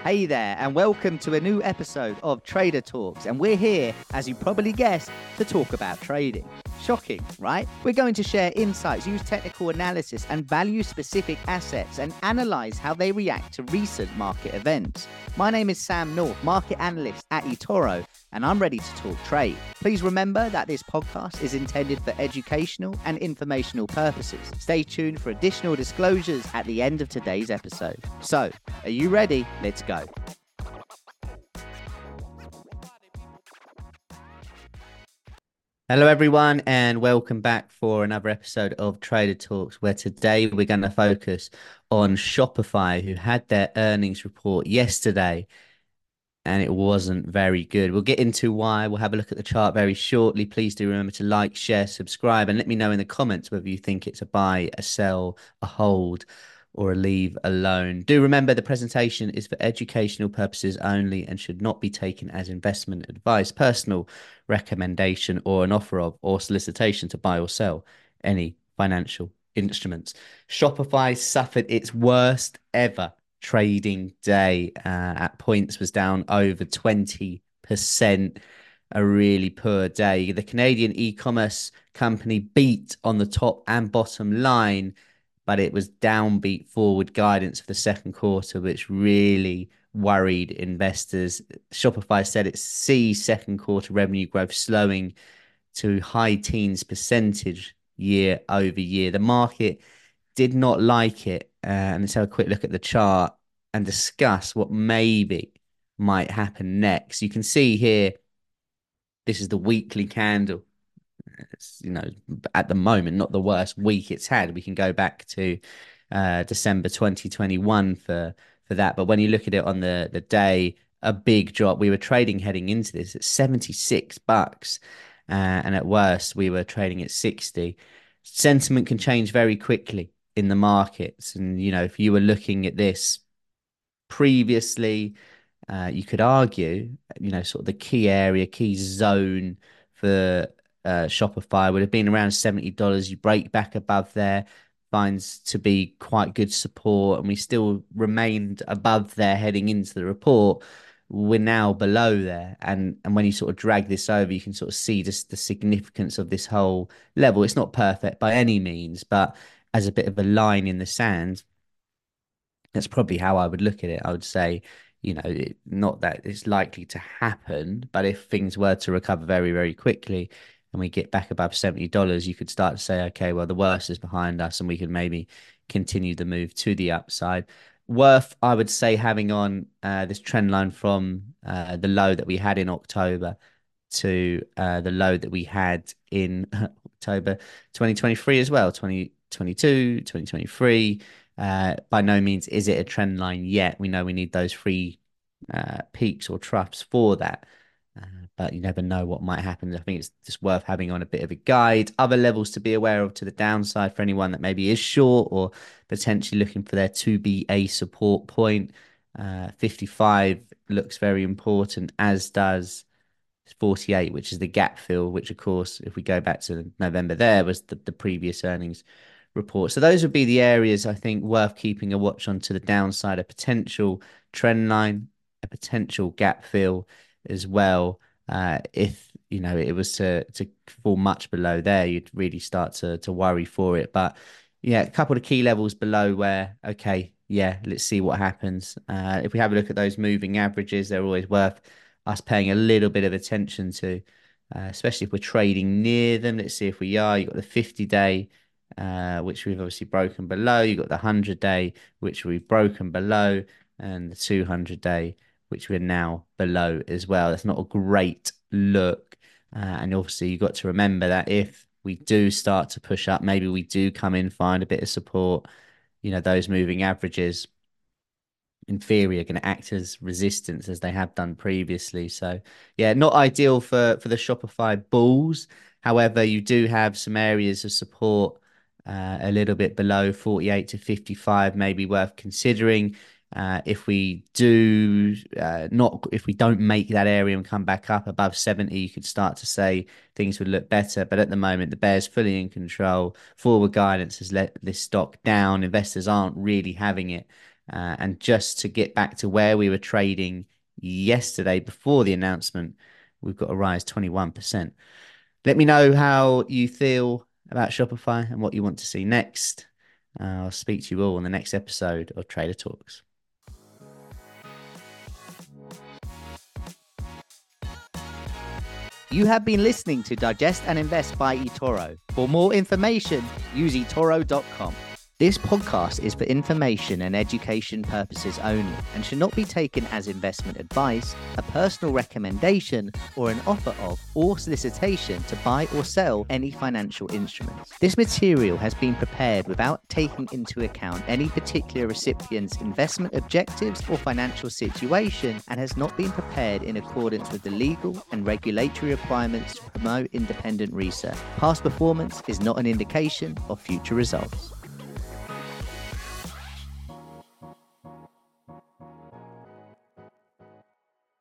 Hey there, and welcome to a new episode of Trader Talks. And we're here, as you probably guessed, to talk about trading. Shocking, right? We're going to share insights, use technical analysis, and value specific assets and analyze how they react to recent market events. My name is Sam North, market analyst at eToro, and I'm ready to talk trade. Please remember that this podcast is intended for educational and informational purposes. Stay tuned for additional disclosures at the end of today's episode. So, are you ready? Let's go. Hello, everyone, and welcome back for another episode of Trader Talks, where today we're going to focus on Shopify, who had their earnings report yesterday, and it wasn't very good. We'll get into why. We'll have a look at the chart very shortly. Please do remember to like, share, subscribe, and let me know in the comments whether you think it's a buy, a sell, a hold, or a leave alone. Do remember the presentation is for educational purposes only and should not be taken as investment advice, personal recommendation, or an offer of or solicitation to buy or sell any financial instruments. Shopify suffered its worst ever trading day. At points was down over 20%. A really poor day. The Canadian e-commerce company beat on the top and bottom line, but it was downbeat forward guidance for the second quarter, which really worried investors. Shopify said it sees second quarter revenue growth slowing to high teens percentage year over year. The market did not like it. And let's have a quick look at the chart and discuss what maybe might happen next. You can see here, this is the weekly candle. It's, at the moment, not the worst week it's had. We can go back to December 2021 for that. But when you look at it on the day, a big drop. We were trading heading into this at $76. And at worst, we were trading at 60. Sentiment can change very quickly in the markets. And, if you were looking at this previously, you could argue, sort of the key area, key zone for Shopify would have been around $70. You break back above there, finds to be quite good support, and we still remained above there heading into the report. We're now below there, and when you sort of drag this over, you can sort of see just the significance of this whole level. It's not perfect by any means, but as a bit of a line in the sand, that's probably how I would look at it. I would say, not that it's likely to happen, but if things were to recover very, very quickly and we get back above $70, you could start to say, okay, well, the worst is behind us and we could maybe continue the move to the upside. Worth, I would say, having on this trend line from the low that we had in October to the low that we had in October 2023 as well, 2022, 2023. By no means is it a trend line yet. We know we need those three peaks or troughs for that. But you never know what might happen. I think it's just worth having on a bit of a guide. Other levels to be aware of to the downside for anyone that maybe is short or potentially looking for there to be a support point. 55 looks very important, as does 48, which is the gap fill, which, of course, if we go back to November, there was the previous earnings report. So those would be the areas I think worth keeping a watch on to the downside, a potential trend line, a potential gap fill as well. If it was to fall much below there, you'd really start to worry for it. But yeah, a couple of key levels below where, okay, yeah, let's see what happens. If we have a look at those moving averages, they're always worth us paying a little bit of attention to, especially if we're trading near them. Let's see if we are. You've got the 50-day, which we've obviously broken below. You've got the 100-day, which we've broken below, and the 200-day, which we're now below as well. That's not a great look. And obviously, you've got to remember that if we do start to push up, maybe we do come in, find a bit of support, those moving averages in theory are going to act as resistance as they have done previously. So yeah, not ideal for the Shopify bulls. However, you do have some areas of support a little bit below 48 to 55, maybe worth considering. If we don't make that area and come back up above 70, you could start to say things would look better. But at the moment, the bear's fully in control. Forward guidance has let this stock down. Investors aren't really having it. And just to get back to where we were trading yesterday before the announcement, we've got a rise 21%. Let me know how you feel about Shopify and what you want to see next. I'll speak to you all in the next episode of Trader Talks. You have been listening to Digest and Invest by eToro. For more information, use eToro.com. This podcast is for information and education purposes only and should not be taken as investment advice, a personal recommendation, or an offer of or solicitation to buy or sell any financial instruments. This material has been prepared without taking into account any particular recipient's investment objectives or financial situation and has not been prepared in accordance with the legal and regulatory requirements to promote independent research. Past performance is not an indication of future results.